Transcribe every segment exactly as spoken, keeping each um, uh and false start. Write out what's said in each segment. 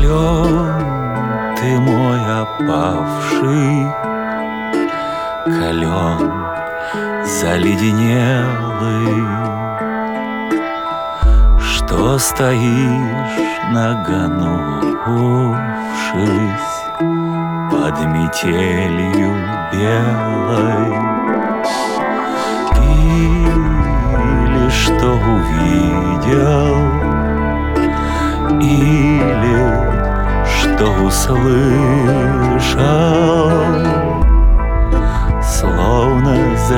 Клен, ты мой опавший, Клен заледенелый, что стоишь, нагнувшись под метелью белой, или что увидел, или что услышал, словно за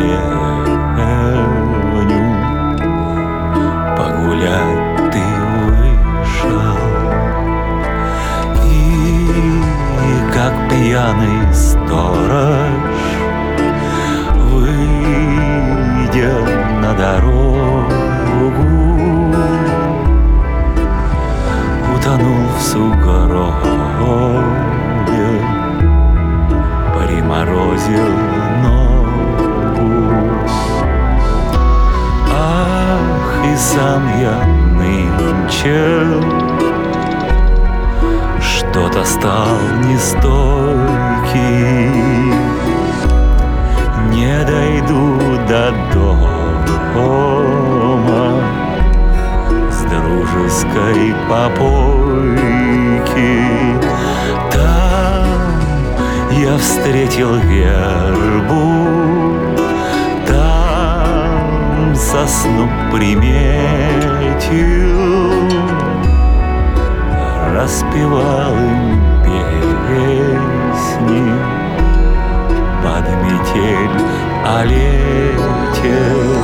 деревню погулять ты вышел, и как пьяный сторож, выйдя на дорогу, утонул в сугробе, приморозил ногу. Ах, и сам я нынче что-то стал нестойкий, не дойду до дома с дружеской попойки. Там я встретил вербу, там сосну приметил, распевал им песни под метель о лете.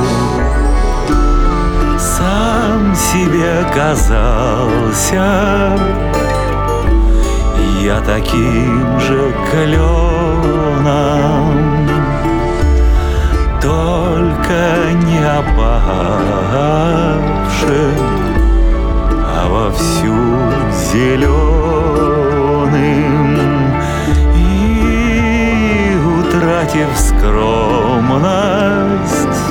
Сам себе казался я таким же кленом, только не опавшим, а вовсю зеленым, и, утратив скромность,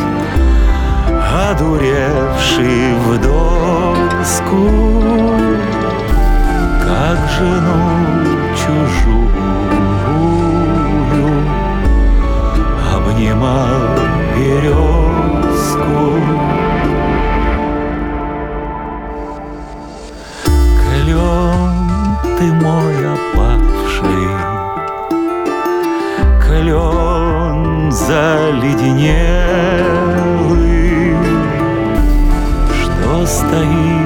одуревший в доску, как жену чужую, обнимал березку. Клен, ты мой опавший, клен заледенелый, что стоит